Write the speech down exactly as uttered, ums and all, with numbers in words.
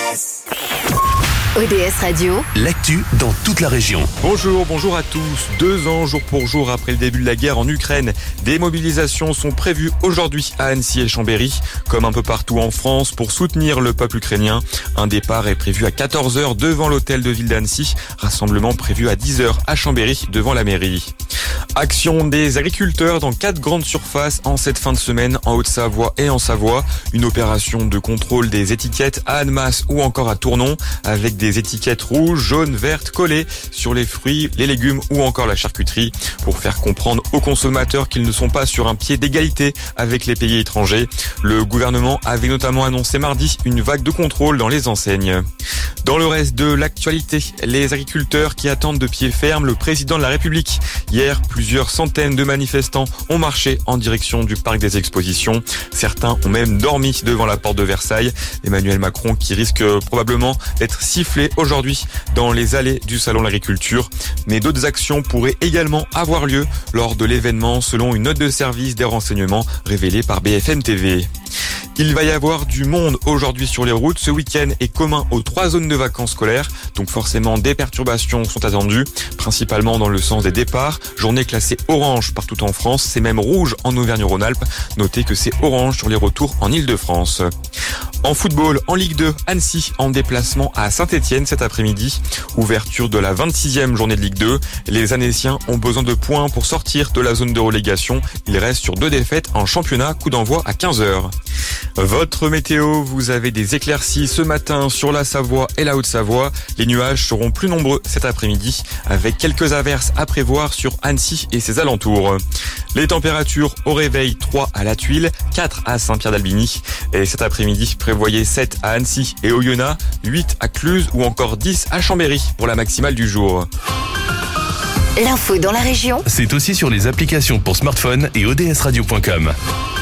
S. O D S Radio, l'actu dans toute la région. Bonjour, bonjour à tous. Deux ans jour pour jour après le début de la guerre en Ukraine, des mobilisations sont prévues aujourd'hui à Annecy et Chambéry, comme un peu partout en France, pour soutenir le peuple ukrainien. Un départ est prévu à quatorze heures devant l'hôtel de ville d'Annecy, rassemblement prévu à dix heures à Chambéry devant la mairie. Action des agriculteurs dans quatre grandes surfaces en cette fin de semaine en Haute-Savoie et en Savoie. Une opération de contrôle des étiquettes à Annemasse ou encore à Tournon, avec des étiquettes rouges, jaunes, vertes collées sur les fruits, les légumes ou encore la charcuterie, pour faire comprendre aux consommateurs qu'ils ne sont pas sur un pied d'égalité avec les pays étrangers. Le gouvernement avait notamment annoncé mardi une vague de contrôle dans les enseignes. Dans le reste de l'actualité, les agriculteurs qui attendent de pied ferme le président de la République. Hier, plusieurs centaines de manifestants ont marché en direction du parc des expositions. Certains ont même dormi devant la porte de Versailles. Emmanuel Macron qui risque probablement d'être sifflé aujourd'hui dans les allées du salon de l'agriculture. Mais d'autres actions pourraient également avoir lieu lors de l'événement, selon une note de service des renseignements révélée par B F M T V. Il va y avoir du monde aujourd'hui sur les routes. Ce week-end est commun aux trois zones de vacances scolaires, donc forcément des perturbations sont attendues, principalement dans le sens des départs. Journée classée orange partout en France, c'est même rouge en Auvergne-Rhône-Alpes. Notez que c'est orange sur les retours en Île-de-France. En football, en Ligue deux, Annecy en déplacement à Saint-Etienne cet après-midi. Ouverture de la vingt-sixième journée de Ligue deux. Les Annéciens ont besoin de points pour sortir de la zone de relégation. Ils restent sur deux défaites en championnat, coup d'envoi à quinze heures. Votre météo, vous avez des éclaircies ce matin sur la Savoie et la Haute-Savoie. Les nuages seront plus nombreux cet après-midi, avec quelques averses à prévoir sur Annecy et ses alentours. Les températures au réveil, trois à la Tuile, quatre à Saint-Pierre-d'Albigny. Et cet après-midi, prévoyez sept à Annecy et Oyonnax, huit à Cluse ou encore dix à Chambéry pour la maximale du jour. l'info dans la région, C'est aussi sur les applications pour smartphone et O D S radio point com.